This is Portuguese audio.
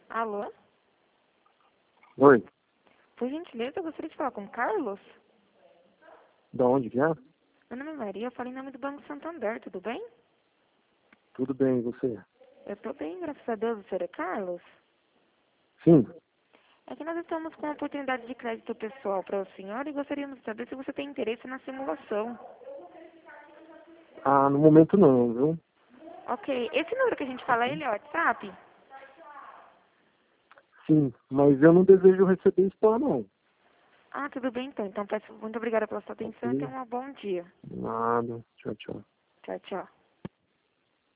Alô? Oi, Por gentileza, eu gostaria de falar com o Carlos. da onde que é? Meu nome é Maria, eu falo em nome do Banco Santander, tudo bem? Tudo bem, e você? Eu tô bem, graças a Deus. O senhor é Carlos? Sim. É que nós estamos com uma oportunidade de crédito pessoal para o senhor e gostaríamos de saber se você tem interesse na simulação. Ah, no momento não, viu? Ok, esse número que a gente fala, ele é WhatsApp? Sim, mas eu não desejo receber spam, não. Ah, tudo bem então. Então peço muito obrigada pela sua atenção e tenha Ok? um bom dia. Nada. Tchau, tchau. Tchau, tchau.